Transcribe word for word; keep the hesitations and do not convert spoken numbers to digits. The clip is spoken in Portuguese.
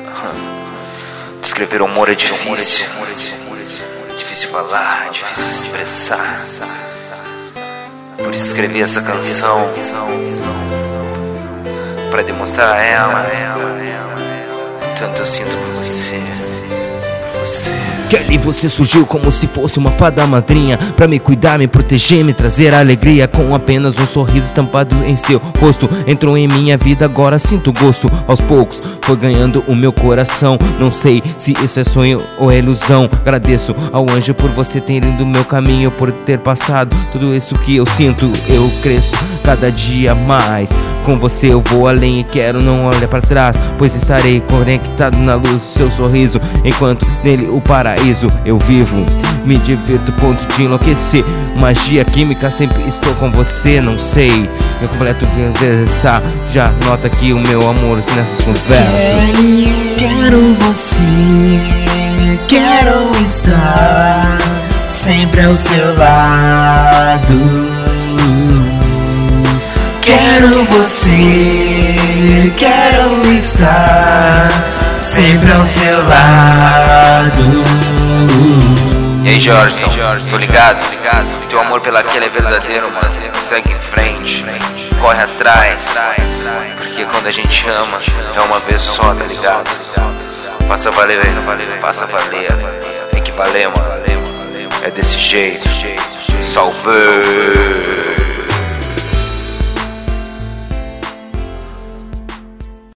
Descrever o amor é difícil. Difícil falar, difícil se expressar. Por isso escrevi essa canção, pra demonstrar a ela tanto eu sinto por você, por você. Kelly, você surgiu como se fosse uma fada madrinha, pra me cuidar, me proteger, me trazer alegria. Com apenas um sorriso estampado em seu rosto, entrou em minha vida, agora sinto gosto. Aos poucos foi ganhando o meu coração. Não sei se isso é sonho ou é ilusão. Agradeço ao anjo por você ter ido no meu caminho, por ter passado tudo isso que eu sinto. Eu cresço cada dia mais, com você eu vou além e quero não olhar pra trás, pois estarei conectado na luz do seu sorriso, enquanto nele o paraíso eu vivo. Me divirto, ponto de enlouquecer, magia química, sempre estou com você. Não sei, meu completo conversar, já nota aqui o meu amor nessas conversas. Quero você, quero estar sempre ao seu lado. Quero você, quero estar sempre ao seu lado. E aí, Jorge, tô ligado? Teu amor pela Kelly é verdadeiro, mano. Segue em frente, corre atrás, porque quando a gente ama é uma vez só, tá ligado? Faça valer, faça valer. Tem que valer, mano. É desse jeito. Salve!